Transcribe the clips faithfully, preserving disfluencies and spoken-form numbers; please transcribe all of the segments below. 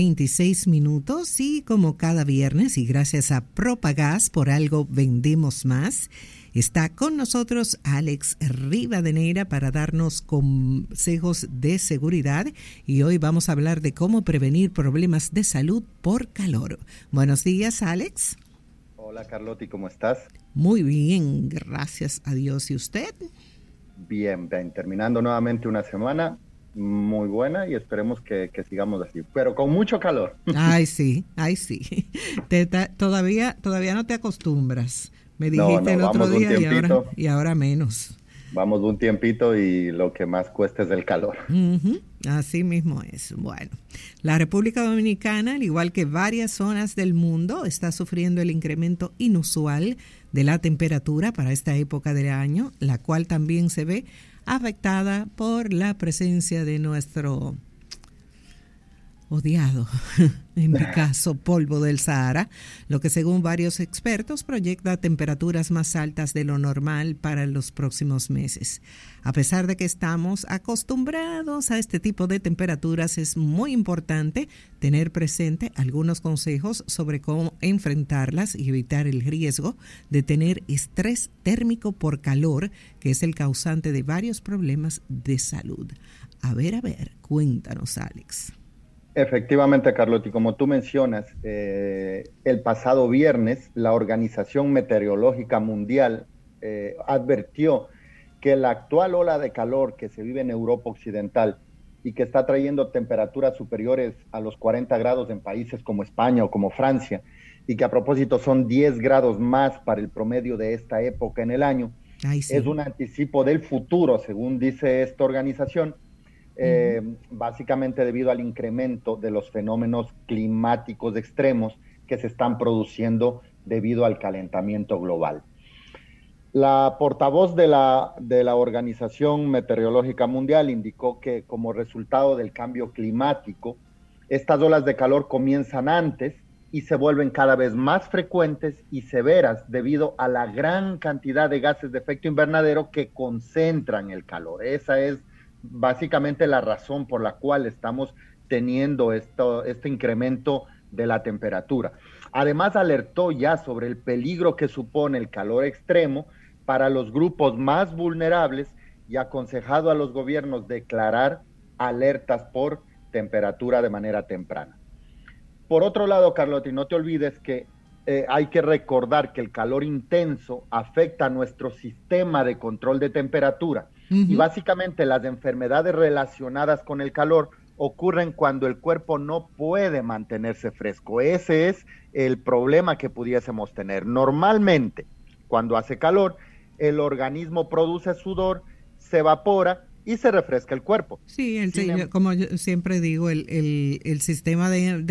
veintiséis minutos y como cada viernes y gracias a Propagás, por algo vendemos más, está con nosotros Alex Rivadeneira para darnos consejos de seguridad y hoy vamos a hablar de cómo prevenir problemas de salud por calor. Buenos días, Alex. Hola, Carlotti, ¿cómo estás? Muy bien, gracias a Dios. ¿Y usted? Bien, bien, terminando nuevamente una semana muy buena y esperemos que, que sigamos así, pero con mucho calor. Ay, sí, ay, sí. Te, ta, todavía, todavía no te acostumbras. Me dijiste no, no, el otro día y ahora, y ahora menos. Vamos un tiempito y lo que más cuesta es el calor. Uh-huh. Así mismo es. Bueno, la República Dominicana, al igual que varias zonas del mundo, está sufriendo el incremento inusual de la temperatura para esta época del año, la cual también se ve afectada por la presencia de nuestro odiado, en mi caso, polvo del Sahara, lo que según varios expertos proyecta temperaturas más altas de lo normal para los próximos meses. A pesar de que estamos acostumbrados a este tipo de temperaturas, es muy importante tener presente algunos consejos sobre cómo enfrentarlas y evitar el riesgo de tener estrés térmico por calor, que es el causante de varios problemas de salud. A ver, a ver, cuéntanos, Alex. Efectivamente, Carlotti, como tú mencionas, eh, el pasado viernes la Organización Meteorológica Mundial eh, advirtió que la actual ola de calor que se vive en Europa Occidental y que está trayendo temperaturas superiores a los cuarenta grados en países como España o como Francia, y que a propósito son diez grados más para el promedio de esta época en el año, Ay, sí. es un anticipo del futuro, según dice esta organización, Eh, uh-huh. básicamente debido al incremento de los fenómenos climáticos extremos que se están produciendo debido al calentamiento global. La portavoz de la, de la Organización Meteorológica Mundial indicó que como resultado del cambio climático, estas olas de calor comienzan antes y se vuelven cada vez más frecuentes y severas debido a la gran cantidad de gases de efecto invernadero que concentran el calor. Esa es básicamente la razón por la cual estamos teniendo esto, este incremento de la temperatura. Además, alertó ya sobre el peligro que supone el calor extremo para los grupos más vulnerables y aconsejado a los gobiernos declarar alertas por temperatura de manera temprana. Por otro lado, Carlotti, no te olvides que eh, hay que recordar que el calor intenso afecta a nuestro sistema de control de temperatura. Uh-huh. Y básicamente las enfermedades relacionadas con el calor ocurren cuando el cuerpo no puede mantenerse fresco. Ese es el problema que pudiésemos tener. Normalmente, cuando hace calor, el organismo produce sudor, se evapora y se refresca el cuerpo. Sí, el, el, como yo siempre digo, el, el, el sistema de,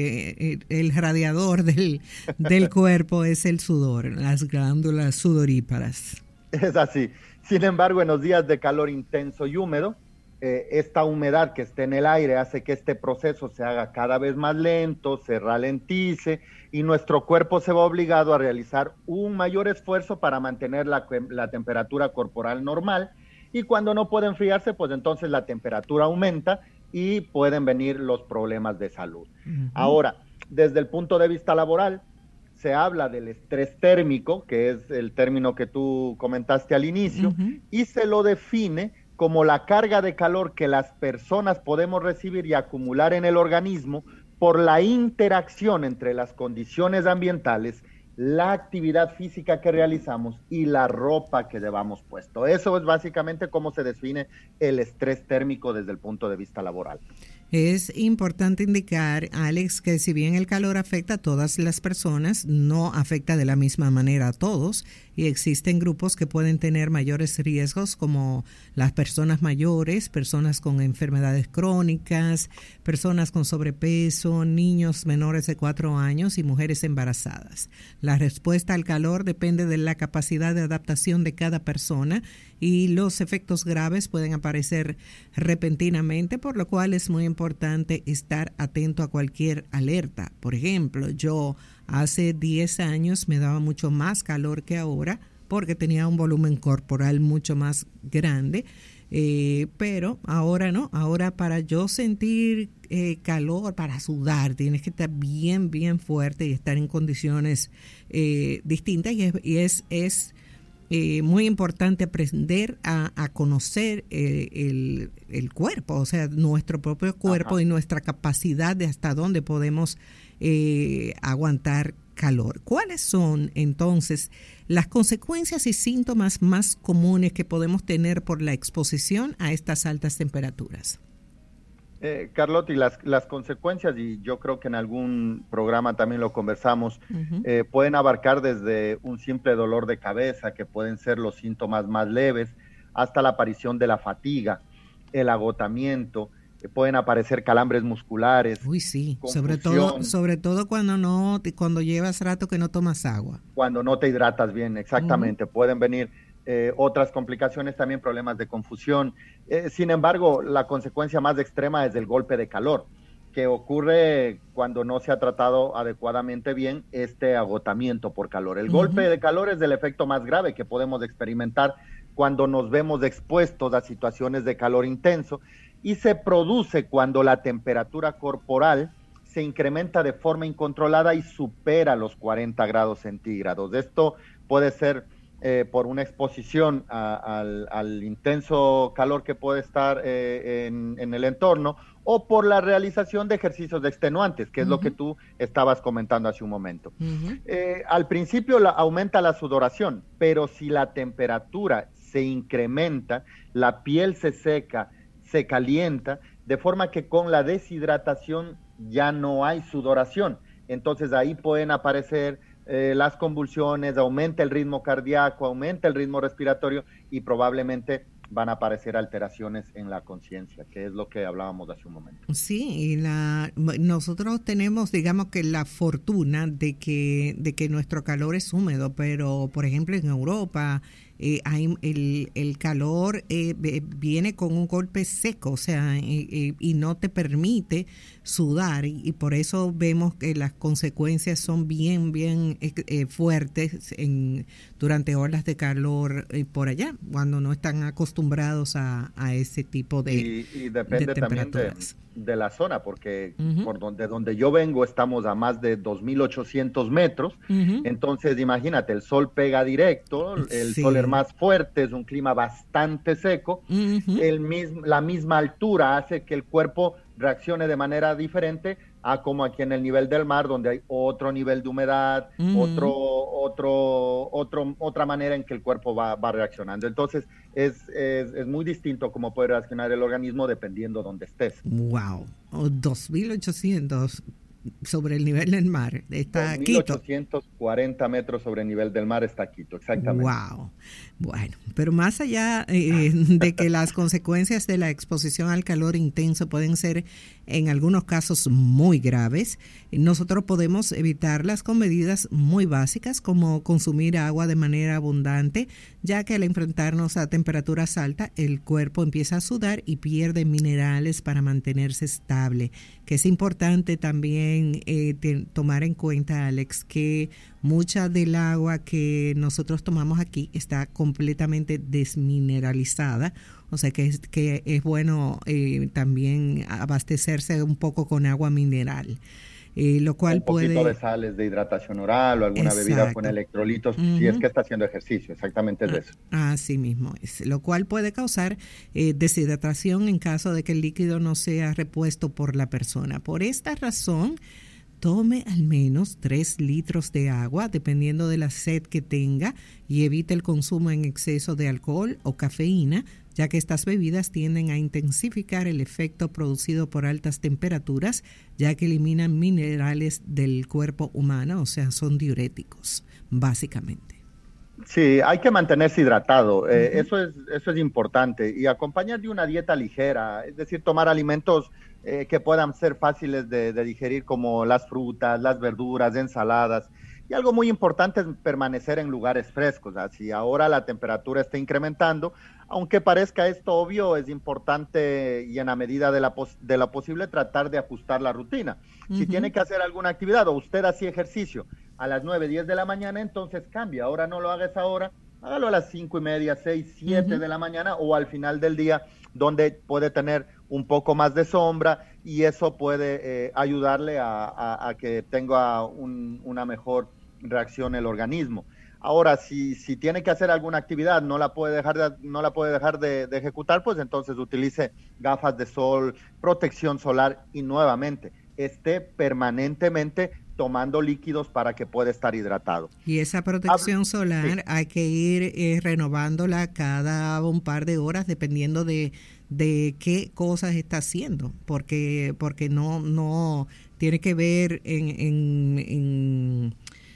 de el radiador del, del cuerpo es el sudor, las glándulas sudoríparas. Es así. Sin embargo, en los días de calor intenso y húmedo, eh, esta humedad que está en el aire hace que este proceso se haga cada vez más lento, se ralentice y nuestro cuerpo se va obligado a realizar un mayor esfuerzo para mantener la, la temperatura corporal normal, y cuando no puede enfriarse, pues entonces la temperatura aumenta y pueden venir los problemas de salud. Uh-huh. Ahora, desde el punto de vista laboral, se habla del estrés térmico, que es el término que tú comentaste al inicio, uh-huh. y se lo define como la carga de calor que las personas podemos recibir y acumular en el organismo por la interacción entre las condiciones ambientales, la actividad física que realizamos y la ropa que llevamos puesto. Eso es básicamente cómo se define el estrés térmico desde el punto de vista laboral. Es importante indicar, Alex, que si bien el calor afecta a todas las personas, no afecta de la misma manera a todos y existen grupos que pueden tener mayores riesgos como las personas mayores, personas con enfermedades crónicas, personas con sobrepeso, niños menores de cuatro años y mujeres embarazadas. La respuesta al calor depende de la capacidad de adaptación de cada persona y los efectos graves pueden aparecer repentinamente, por lo cual es muy importante estar atento a cualquier alerta. Por ejemplo, yo hace diez años me daba mucho más calor que ahora porque tenía un volumen corporal mucho más grande. Eh, pero ahora no, ahora para yo sentir eh, calor, para sudar, tienes que estar bien, bien fuerte y estar en condiciones eh, distintas y es, y es, es eh, muy importante aprender a, a conocer eh, el, el cuerpo, o sea, nuestro propio cuerpo. Ajá. Y nuestra capacidad de hasta dónde podemos eh, aguantar calor. ¿Cuáles son entonces las consecuencias y síntomas más comunes que podemos tener por la exposición a estas altas temperaturas? Eh, Carlotti, las, las consecuencias, y yo creo que en algún programa también lo conversamos, uh-huh. eh, pueden abarcar desde un simple dolor de cabeza, que pueden ser los síntomas más leves, hasta la aparición de la fatiga, el agotamiento, eh, pueden aparecer calambres musculares. Uy, sí, sobre todo, sobre todo cuando no, cuando llevas rato que no tomas agua. Cuando no te hidratas bien, exactamente, uh-huh. pueden venir Eh, otras complicaciones, también problemas de confusión. Eh, sin embargo, la consecuencia más extrema es el golpe de calor, que ocurre cuando no se ha tratado adecuadamente bien este agotamiento por calor. El uh-huh. golpe de calor es el efecto más grave que podemos experimentar cuando nos vemos expuestos a situaciones de calor intenso, y se produce cuando la temperatura corporal se incrementa de forma incontrolada y supera los cuarenta grados centígrados. Esto puede ser Eh, por una exposición a, al, al intenso calor que puede estar eh, en, en el entorno, o por la realización de ejercicios extenuantes, que es uh-huh. lo que tú estabas comentando hace un momento. Uh-huh. Eh, al principio la, aumenta la sudoración, pero si la temperatura se incrementa, la piel se seca, se calienta, de forma que con la deshidratación ya no hay sudoración. Entonces ahí pueden aparecer Eh, las convulsiones, aumenta el ritmo cardíaco, aumenta el ritmo respiratorio y probablemente van a aparecer alteraciones en la conciencia, que es lo que hablábamos hace un momento. Sí, y la, nosotros tenemos, digamos que la fortuna de que, de que nuestro calor es húmedo, pero por ejemplo en Europa eh, hay el, el calor eh, viene con un golpe seco, o sea, y, y no te permite sudar, y, y por eso vemos que las consecuencias son bien, bien eh, fuertes en, durante olas de calor eh, por allá, cuando no están acostumbrados a, a ese tipo de, y, y depende de también temperaturas. De, de la zona, porque uh-huh. por donde, donde yo vengo estamos a más de dos mil ochocientos metros, uh-huh. entonces imagínate, el sol pega directo, el sí. sol es más fuerte, es un clima bastante seco, uh-huh. el mismo, la misma altura hace que el cuerpo reaccione de manera diferente a como aquí en el nivel del mar, donde hay otro nivel de humedad, uh-huh. otro, otro, otro, otra manera en que el cuerpo va, va reaccionando. Entonces, es, es, es muy distinto cómo puede reaccionar el organismo dependiendo donde estés. Wow, oh, dos mil ochocientos sobre el nivel del mar está Quito. dos mil ochocientos cuarenta metros sobre el nivel del mar está Quito, exactamente. Wow. Bueno, pero más allá eh, de que las consecuencias de la exposición al calor intenso pueden ser en algunos casos muy graves, nosotros podemos evitarlas con medidas muy básicas como consumir agua de manera abundante, ya que al enfrentarnos a temperaturas altas el cuerpo empieza a sudar y pierde minerales para mantenerse estable, que es importante también eh, te, tomar en cuenta, Alex, que mucha del agua que nosotros tomamos aquí está completamente desmineralizada, o sea que es, que es bueno eh, también abastecerse un poco con agua mineral. Eh, lo cual un poquito puede... de sales de hidratación oral o alguna Exacto. bebida con electrolitos, uh-huh. si es que está haciendo ejercicio, exactamente es ah, eso. Así mismo es, lo cual puede causar eh, deshidratación en caso de que el líquido no sea repuesto por la persona. Por esta razón, tome al menos tres litros de agua, dependiendo de la sed que tenga, y evite el consumo en exceso de alcohol o cafeína, ya que estas bebidas tienden a intensificar el efecto producido por altas temperaturas, ya que eliminan minerales del cuerpo humano, o sea, son diuréticos, básicamente. Sí, hay que mantenerse hidratado, eh, uh-huh. eso es, eso es importante, y acompañar de una dieta ligera, es decir, tomar alimentos eh, que puedan ser fáciles de, de digerir, como las frutas, las verduras, ensaladas. Y algo muy importante es permanecer en lugares frescos. ¿Ah? Si ahora la temperatura está incrementando, aunque parezca esto obvio, es importante y en la medida de, la pos- de lo posible tratar de ajustar la rutina. Uh-huh. Si tiene que hacer alguna actividad o usted hacía ejercicio a las nueve, diez de la mañana, entonces cambia. Ahora no lo haga esa hora hágalo a las cinco y media, seis, siete uh-huh. de la mañana o al final del día, donde puede tener un poco más de sombra y eso puede eh, ayudarle a, a, a que tenga un, una mejor reacción el organismo. Ahora, si, si tiene que hacer alguna actividad, no la puede dejar, de, no la puede dejar de, de ejecutar, pues entonces utilice gafas de sol, protección solar y nuevamente esté permanentemente tomando líquidos para que pueda estar hidratado. Y esa protección solar sí. hay que ir eh, renovándola cada un par de horas dependiendo de, de qué cosas está haciendo, porque porque no no tiene que ver en, en, en,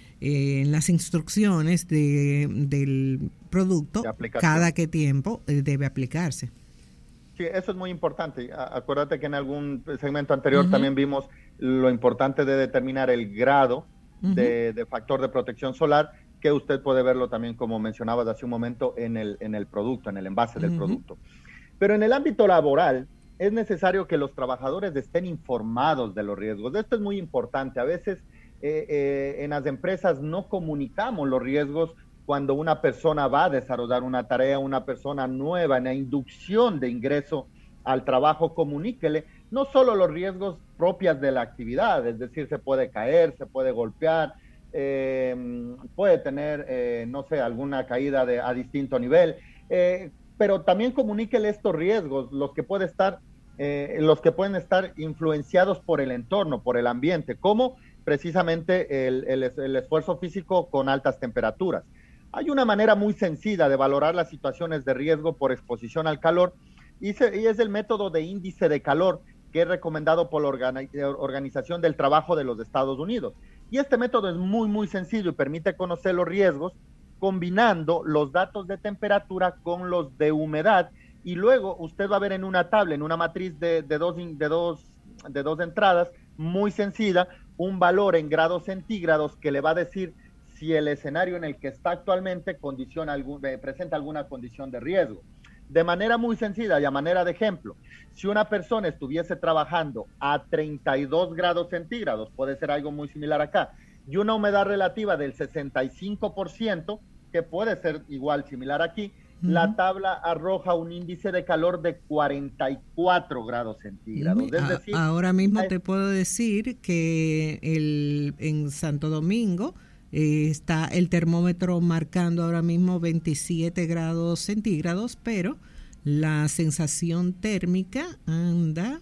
en las instrucciones de, del producto, de cada qué tiempo debe aplicarse. Sí, eso es muy importante. Acuérdate que en algún segmento anterior uh-huh. también vimos lo importante de determinar el grado uh-huh. de, de factor de protección solar, que usted puede verlo también, como mencionabas hace un momento, en el, en el producto, en el envase uh-huh. del producto. Pero en el ámbito laboral es necesario que los trabajadores estén informados de los riesgos. Esto es muy importante. A veces eh, eh, en las empresas no comunicamos los riesgos cuando una persona va a desarrollar una tarea, una persona nueva en la inducción de ingreso al trabajo, comuníquele no solo los riesgos propios de la actividad, es decir, se puede caer, se puede golpear, eh, puede tener, eh, no sé, alguna caída de, a distinto nivel, eh, pero también comuníquele estos riesgos, los que, puede estar, eh, los que pueden estar influenciados por el entorno, por el ambiente, como precisamente el, el, el esfuerzo físico con altas temperaturas. Hay una manera muy sencilla de valorar las situaciones de riesgo por exposición al calor y, se, y es el método de índice de calor que es recomendado por la Organi- Organización del Trabajo de los Estados Unidos. Y este método es muy, muy sencillo y permite conocer los riesgos combinando los datos de temperatura con los de humedad y luego usted va a ver en una tabla, en una matriz de, de, dos, de, dos, de dos entradas muy sencilla, un valor en grados centígrados que le va a decir si el escenario en el que está actualmente condiciona algún, eh, presenta alguna condición de riesgo. De manera muy sencilla y a manera de ejemplo, si una persona estuviese trabajando a treinta y dos grados centígrados, puede ser algo muy similar acá, y una humedad relativa del sesenta y cinco por ciento, que puede ser igual similar aquí, uh-huh. la tabla arroja un índice de calor de cuarenta y cuatro grados centígrados. Uh-huh. Es decir, ahora mismo hay... te puedo decir que el, en Santo Domingo, Eh, está el termómetro marcando ahora mismo veintisiete grados centígrados, pero la sensación térmica anda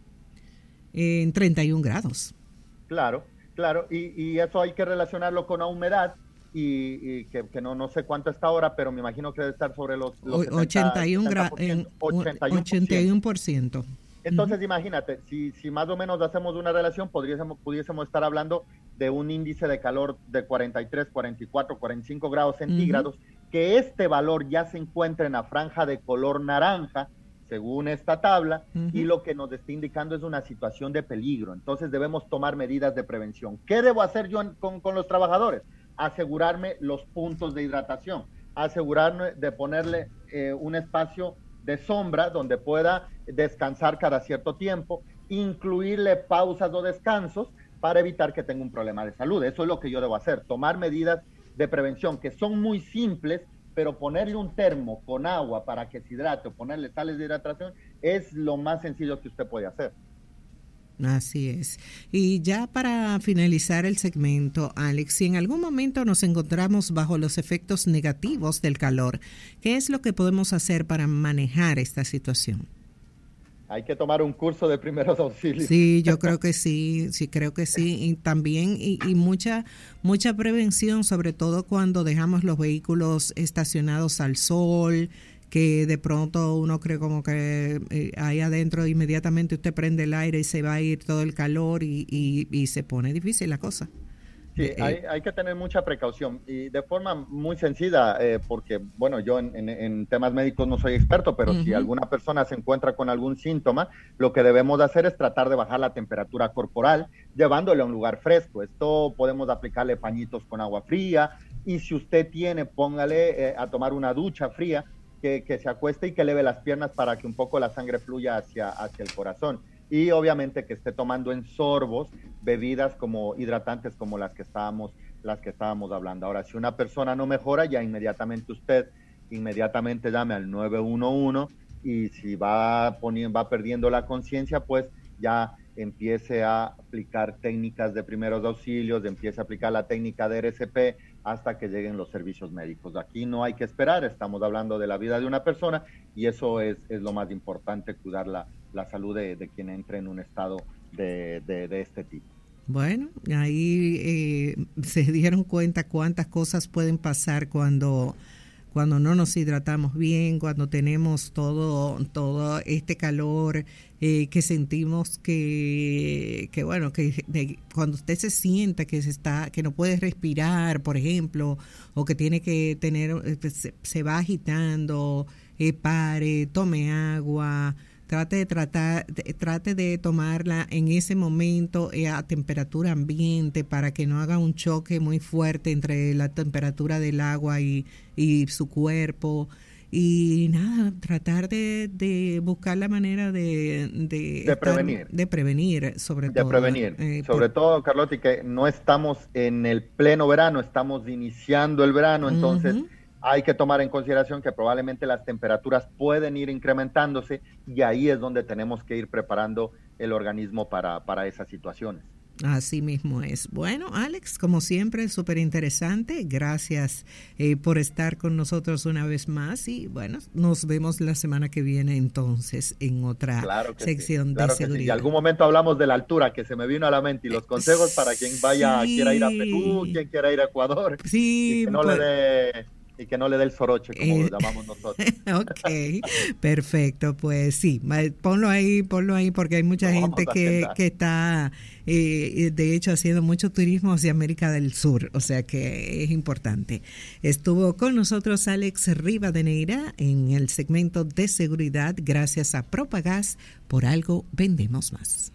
en treinta y un grados. Claro, claro, y, y eso hay que relacionarlo con la humedad, y, y que, que no, no sé cuánto está ahora, pero me imagino que debe estar sobre los, los ochenta y uno grados, ochenta y uno por ciento. Entonces, uh-huh. imagínate, si, si más o menos hacemos una relación, pudiésemos, pudiésemos estar hablando de un índice de calor de cuarenta y tres, cuarenta y cuatro, cuarenta y cinco grados centígrados, uh-huh. que este valor ya se encuentra en la franja de color naranja, según esta tabla, uh-huh. y lo que nos está indicando es una situación de peligro. Entonces debemos tomar medidas de prevención. ¿Qué debo hacer yo en, con, con los trabajadores? Asegurarme los puntos de hidratación, asegurarme de ponerle eh, un espacio de sombra donde pueda descansar cada cierto tiempo, incluirle pausas o descansos para evitar que tenga un problema de salud. Eso es lo que yo debo hacer, tomar medidas de prevención que son muy simples, pero ponerle un termo con agua para que se hidrate o ponerle sales de hidratación es lo más sencillo que usted puede hacer. Así es. Y ya para finalizar el segmento, Alex, si en algún momento nos encontramos bajo los efectos negativos del calor, ¿qué es lo que podemos hacer para manejar esta situación? Hay que tomar un curso de primeros auxilios. Sí, yo creo que sí, sí creo que sí. Y también, y, y mucha, mucha prevención, sobre todo cuando dejamos los vehículos estacionados al sol, que de pronto uno cree como que eh, ahí adentro inmediatamente usted prende el aire y se va a ir todo el calor y, y, y se pone difícil la cosa. Sí, eh, hay, hay que tener mucha precaución y de forma muy sencilla, eh, porque bueno, yo en, en, en temas médicos no soy experto, pero uh-huh. si alguna persona se encuentra con algún síntoma, lo que debemos hacer es tratar de bajar la temperatura corporal llevándole a un lugar fresco. Esto podemos aplicarle pañitos con agua fría y si usted tiene, póngale eh, a tomar una ducha fría, que, que se acueste y que eleve las piernas para que un poco la sangre fluya hacia, hacia el corazón. y obviamente que esté tomando en sorbos bebidas como hidratantes como las que estábamos, las que estábamos hablando. Ahora, si una persona no mejora, ya inmediatamente usted, inmediatamente llame al nueve uno uno, y si va, poniendo, va perdiendo la conciencia, pues ya empiece a aplicar técnicas de primeros auxilios, empiece a aplicar la técnica de R C P hasta que lleguen los servicios médicos. Aquí no hay que esperar, estamos hablando de la vida de una persona y eso es, es lo más importante, cuidar la, la salud de, de quien entre en un estado de, de, de este tipo. Bueno, ahí eh, se dieron cuenta cuántas cosas pueden pasar cuando... cuando no nos hidratamos bien, cuando tenemos todo todo este calor, eh, que sentimos que, que bueno, que de, cuando usted se sienta que se está, que no puede respirar, por ejemplo, o que tiene que tener, se, se va agitando, eh, pare, tome agua, trate de tratar, de, trate de tomarla en ese momento eh, a temperatura ambiente para que no haga un choque muy fuerte entre la temperatura del agua y, y su cuerpo. Y nada, tratar de, de buscar la manera de... De, de estar, prevenir. De prevenir, sobre de todo. De prevenir. Eh, sobre por... todo, Carlotti, que no estamos en el pleno verano, estamos iniciando el verano, entonces... Uh-huh. Hay que tomar en consideración que probablemente las temperaturas pueden ir incrementándose y ahí es donde tenemos que ir preparando el organismo para, para esas situaciones. Así mismo es. Bueno, Alex, como siempre, súper interesante. Gracias eh, por estar con nosotros una vez más y bueno, nos vemos la semana que viene entonces en otra claro sección sí, claro de seguridad. Sí. En algún momento hablamos de la altura que se me vino a la mente y los consejos para quien vaya, sí. quiera ir a Perú, quien quiera ir a Ecuador sí, y que no pues... le dé... y que no le dé el soroche, como eh, lo llamamos nosotros. Ok, perfecto, pues sí, ponlo ahí, ponlo ahí, porque hay mucha no, gente que, que está, eh, de hecho, haciendo mucho turismo hacia América del Sur, o sea que es importante. Estuvo con nosotros Alex Rivadeneira en el segmento de seguridad, gracias a Propagás, por algo vendemos más.